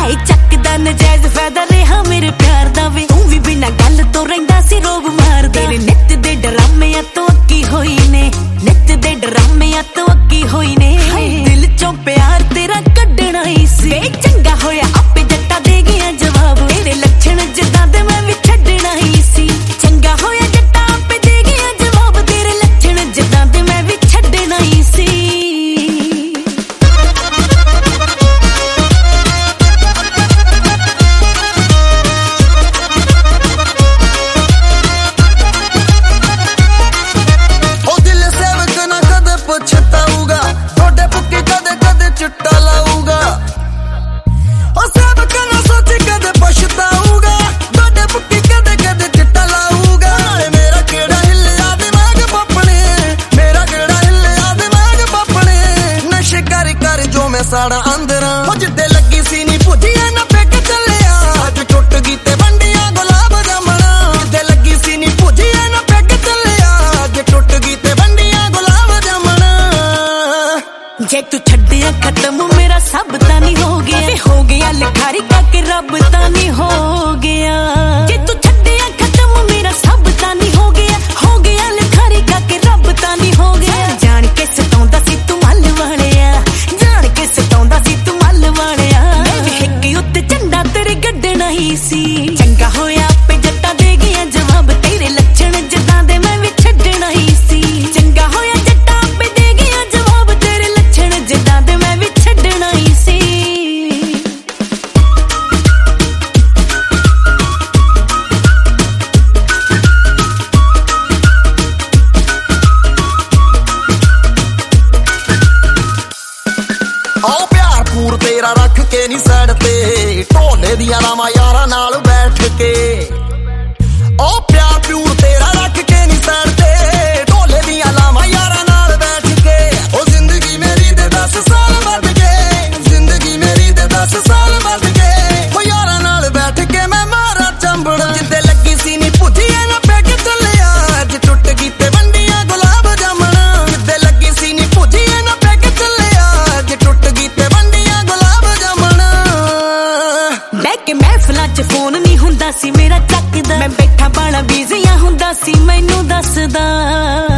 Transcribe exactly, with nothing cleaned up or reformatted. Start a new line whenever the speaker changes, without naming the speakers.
ਹਾਏ ਚੱਕਦਾ ਨਜਾਇਜ਼ ਫਾਇਦਾ ਰਿਹਾ ਮੇਰੇ ਪਿਆਰ ਦਾ ਵੇ ਤੂੰ ਵੀ ਬਿਨਾਂ ਗੱਲ ਤੋਂ ਰਹਿੰਦਾ ਸੀ ਰੋਬ ਮਾਰਦਾ ਤੇਰੇ ਨਿੱਤ ਦੇ ਡਰਾਮਿਆਂ ਤੋਂ ਅੱਕੀ ਹੋਈ ਨੇ ਨਿੱਤ ਦੇ ਡਰਾਮਿਆਂ ਤੋਂ ਅੱਕੀ ਹੋਈ ਨੇ ਦਿਲ ਚੋਂ ਪਿਆਰ ਤੇਰਾ ਕੱਢਣਾ ਹੀ ਸੀ ਵੇ ਚੰਗਾ ਹੋਇਆ ਆਪੇ ਜੱਟਾਂ ਦੇ ਗਿਆ ਜਵਾਬ ਤੇਰੇ ਲੱਛਣ ਜਿੱਦਾਂ ਦੇ ਮੈਂ ਵੀ ਛੱਡਣਾ ਹੀ ਸੀ ਚੰਗਾ ਹੋਇਆ ਜੱਟਾਂ ਆਪੇ ਦੇ ਗਿਆ ਜਵਾਬ ਤੇਰੇ ਲੱਛਣ ਜਿੱਦਾਂ ਦੇ ਮੈਂ ਵੀ ਛੱਡਣਾ ਹੀ ਸੀ
ਸਾੜਾ ਅੰਦਰਾਂ ਉਹ ਜਿੱਦੇ ਲੱਗੀ ਸੀ ਨੀ ਭੁੱਜੀਆਂ ਨਾ ਪੈਕ ਚੱਲਿਆ ਅੱਜ ਟੁੱਟ ਗਈ ਤੇ ਵੰਡੀਆਂ ਗੁਲਾਬ ਜਾਮਣਾ ਜਿੱਦੇ ਲੱਗੀ ਸੀ ਨੀ ਭੁੱਜੀਆਂ ਨਾ ਪੈਕ ਚੱਲਿਆ ਅੱਜ ਟੁੱਟ ਗਈ ਤੇ ਵੰਡੀਆਂ ਗੁਲਾਬ ਜਾਮਣਾ
ਜੇ ਤੂੰ ਛੱਡਿਆ ਖਤਮ ਮੇਰਾ ਸਭ ਤਾਂ ਨਹੀਂ ਹੋ ਗਿਆ ਵੇ ਹੋ ਗਿਆ ਲਿਖਾਰੀ ਕਾਕੇ ਰੱਬ ਤਾਂ ਨਹੀਂ ਹੋ ਗਿਆ ਜੇ ਤੂੰ ਛੱਡਿਆ ਖਤਮ ਮੇਰਾ ਸਭ ਤਾਂ ਨਹੀਂ ਹੋ ਗਿਆ ਹੋ ਗਿਆ ਲਿਖਾਰੀ ਕਾਕੇ ਰੱਬ ਤਾਂ ਨਹੀਂ ਹੋ ਗਿਆ ਜਾਣ ਕੇ ਸਤਾਉਂਦਾ ਸੀ ਤੂੰ ਮੱਲ ਵਾਲਿਆ ਜਾਣ ਕੇ ਸਤਾਉਂਦਾ ਸੀ ਤੂੰ ਮੱਲ ਵਾਲਿਆ ਮੈਂ ਵੀ ਹਿੱਕ ਉੱਤੇ ਝੰਡਾ ਤੇਰੇ ਗੱਡਣਾ ਹੀ ਸੀ ਚੰਗਾ ਹੋਇਆ ਆਪੇ ਜੱਟਾਂ ਦੇ ਗਿਆ ਜਵਾਬ ਤੇਰੇ ਲੱਛਣ ਜਿੱਦਾਂ ਦੇ ਮੈਂ ਵੀ ਛੱਡਣਾ ਹੀ ਸੀ ਚੰਗਾ ਹੋਇਆ ਜੱਟਾਂ ਆਪੇ ਦੇ ਗਿਆ ਜਵਾਬ ਤੇਰੇ ਲੱਛਣ ਜਿੱਦਾਂ ਦੇ ਮੈਂ ਵੀ ਛੱਡਣਾ ਹੀ ਸੀ
ਆਓ ਪਿਆਰ ਪੂਰ ਤੇਰਾ ਰੱਖ ਕੇ ਨੀ ਸਾਈਡ ਤੇ ਢੋਲੇ ਦੀਆਂ ਰਾਵਾਂ ਯਾਰਾਂ ਨਾਲ ਬੈਠ ਕੇ ਆਓ ਪਿਆਰ ਪੂਰ ਤੇਰਾ ਰੱਖ ਕੇ ਨੀ ਸਾਈਡ ਤੇ ਢੋਲੇ ਦੀਆਂ ਰਾਵਾਂ ਯਾਰਾਂ ਨਾਲ ਬੈਠ ਕੇ ਉਹ ਜ਼ਿੰਦਗੀ ਮੇਰੀ ਦੇ ਦਸ ਸਾਲ ਵੱਧ ਗਏ ਜ਼ਿੰਦਗੀ ਮੇਰੀ ਦੇ ਦਸ ਸਾਲ ਵੱਧ ਗਏ ਉਹ ਯਾਰਾਂ ਨਾਲ ਬੈਠ ਕੇ ਮੈਂ ਮਾਰਾ ਚੰਬੜਾ ਜਿੱਦੇ ਲੱਗੀ ਸੀ ਨੀ ਭੁੱਜੀਆਂ ਨਾ ਪੈਕ ਚੱਲਿਆ ਅੱਜ ਟੁੱਟ ਗਈ ਤੇ ਵੰਡੀਆਂ ਗੁਲਾਬ ਜਾਮਣਾ ਜਿੱਦੇ ਲੱਗੀ ਸੀ ਨੀ ਭੁੱਜੀਆਂ ਨਾ ਪੈਕ ਚੱਲਿਆ ਅੱਜ ਟੁੱਟ ਗਈ ਤੇ ਵੰਡੀਆਂ ਗੁਲਾਬ ਜਾਮਣਾ
ਬਹਿ ਕੇ ਮਹਿਫਲਾਂ 'ਚ ਫੋਨ ਨਹੀਂ ਹੁੰਦਾ ਸੀ ਮੇਰਾ ਚੱਕਦਾ ਮੈਂ ਬੈਠਾ ਬਾਲਾ ਬਿਜ਼ੀਆਂ ਹੁੰਦਾ ਸੀ ਮੈਨੂੰ ਦੱਸਦਾ